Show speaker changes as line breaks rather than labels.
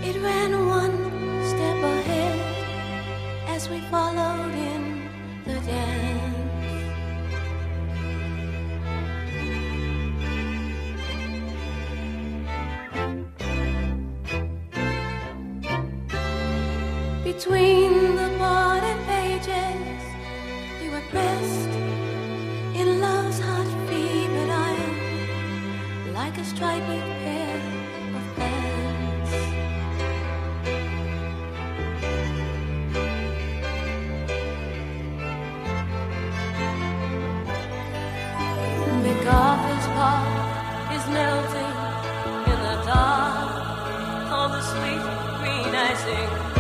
It ran one step ahead as we followed in the dance. Between the parted pages, we were pressed in love's hot fevered iron, like a striped pair of pants. MacArthur's Park is melting in the dark, all the sweet green icing